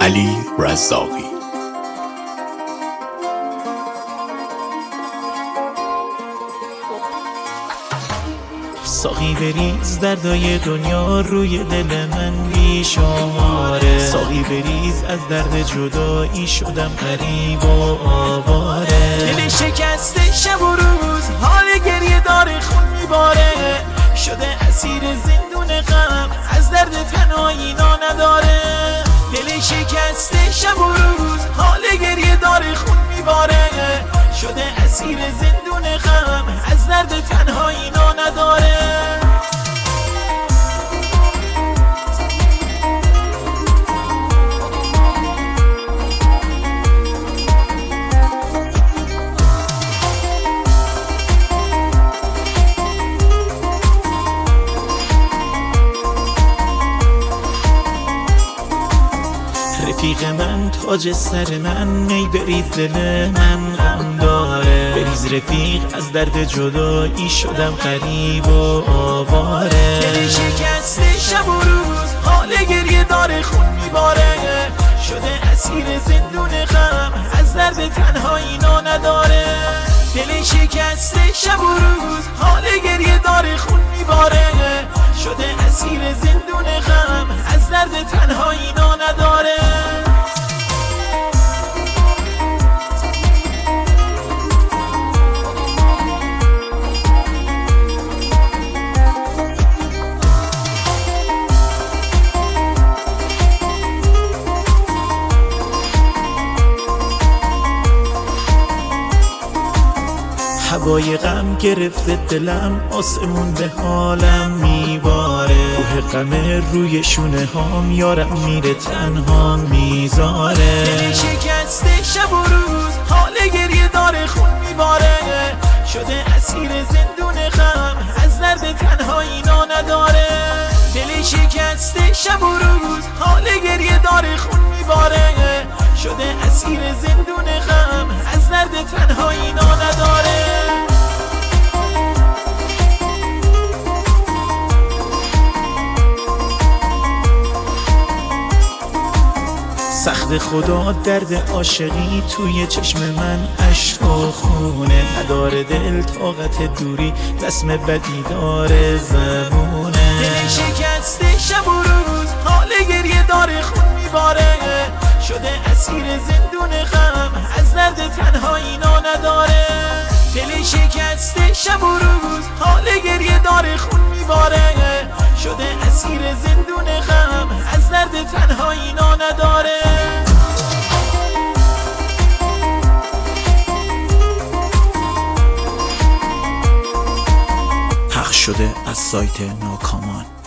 علی رزاقی. ساقی بریز دردای دنیا روی دل من بی شماره. ساقی بریز از درد جدایی شدم غریب و آواره. دل شکسته شب و روز حال گریه داره خون میباره. شده اسیر زندون غم از درد تنهایی نا نداره. دل شکسته شب و روز حال گریه داره خون میباره. شده اسیر زندون غم از درد تنهایی نا نداره. رفیق من تاج سر من می بریز دل من غم داره. بریز رفیق از درد جدایی شدم غریب و آواره. دل شکسته شب و روز حال گریه داره خون میباره. شده اسیر زندون غم از درد تنهایی نا نداره. دل شکسته شب و روز حال گریه داره خون میباره. شده اسیر زندون غم از درد تنهایی نا نداره. هوای غم گرفته دلم، آسمون به حالم میباره. کوه غم روی شونه هام یارم میره تنها میذاره. دل شکسته شب و روز حال گریه داره خون میباره. شده اسیر زندون غم از درد تنهایی نا نداره. دل شکسته شب و روز حال گریه داره خون میباره. شده اسیر زندون غم از درد تنهایی نا نداره. سخت خدا درد عاشقی توی چشم من اشک و خونه. نداره دل طاقت دوری رسم بدی داره زبونه. دل شکسته شب و روز حال گریه داره خون میباره. شده اسیر زندون غم از درد تنهایی نا نداره. دل شکسته شب و روز حال گریه داره خون میباره. شده اسیر زندون غم از درد تنهایی نا نداره. پخش شده از سایت ناکامان.